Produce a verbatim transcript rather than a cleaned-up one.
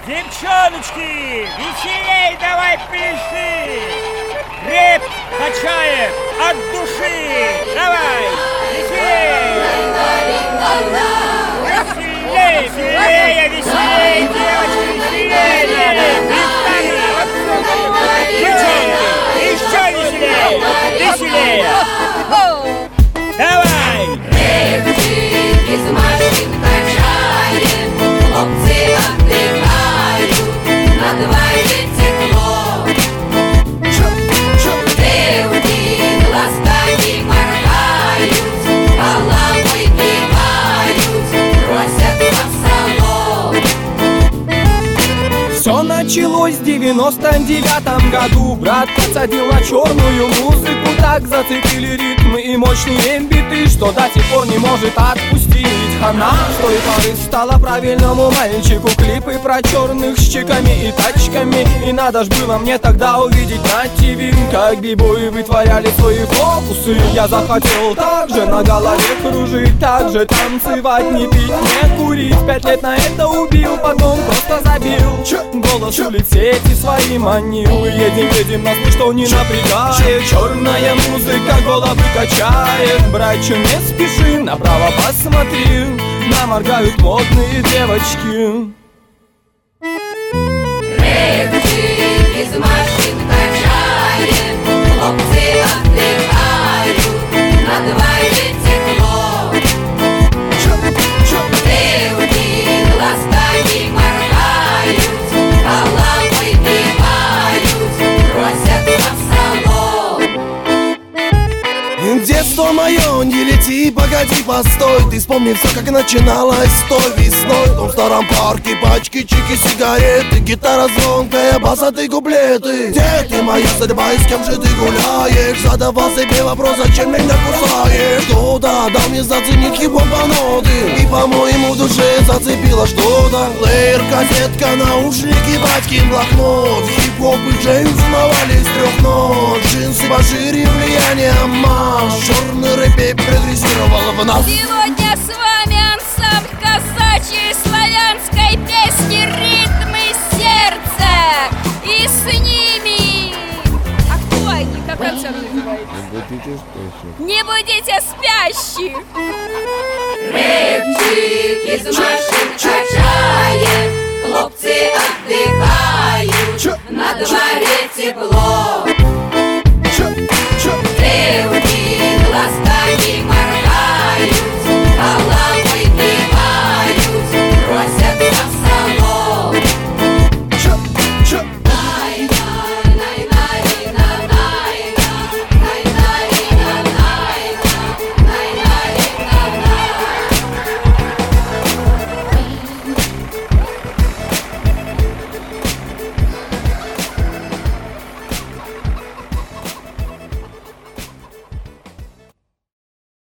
Девчоночки, веселей давай пляши! Рэп качаем от души! Давай, веселей! Веселей, веселее, веселее, девочки, веселее! Девчонки, еще веселее! Веселее! Давай! Девчонки из машин качаем, хлопцы отдыхают, на дворе тепло. Девки глазками моргают, головой кивают, просят на салон. Все началось в девяносто девятом году. Брат подсадил на черную музыку, так зацепили ритмы и мощные биты, что до сих пор не может отпустить. Она с той поры стала правильному мальчику. Клипы про черных с чеками и тачками. И надо ж было мне тогда увидеть на ТВ, как бибои вытворяли свои фокусы. Я захотел так же на голове кружить, так же танцевать, не пить, не курить. Пять лет на это убил, потом просто забил. Голос улиц сети свои манил. Едем, едем, нас ничто не напрягает. Черная музыка головы качает. Братча, не спеши, направо посмотри, нам моргают модные девочки. Рэпчик из машин качаем, хлопцы отдыхают, на дворе тепло. Девки глазками моргают, головой кивают, просят на салон. Детство мое, не лети, погоди, постой. Ты вспомни все, как начиналось той весной. В том старом парке пачки, чики, сигареты, гитара звонкая, басатые куплеты. Где ты, моя судьба, и с кем же ты гуляешь? Задавал себе вопрос, зачем меня кусаешь? Кто-то дал мне заценить хип-хопа ноты, и по-моему душе зацепило что-то. Плеер, кассетка, наушники, батькин блокнот. Хип-хоп и джей узнавали с трех нот. Джинсы пошире, влияние масс. Черный рэп прогрессировал в нас. Сегодня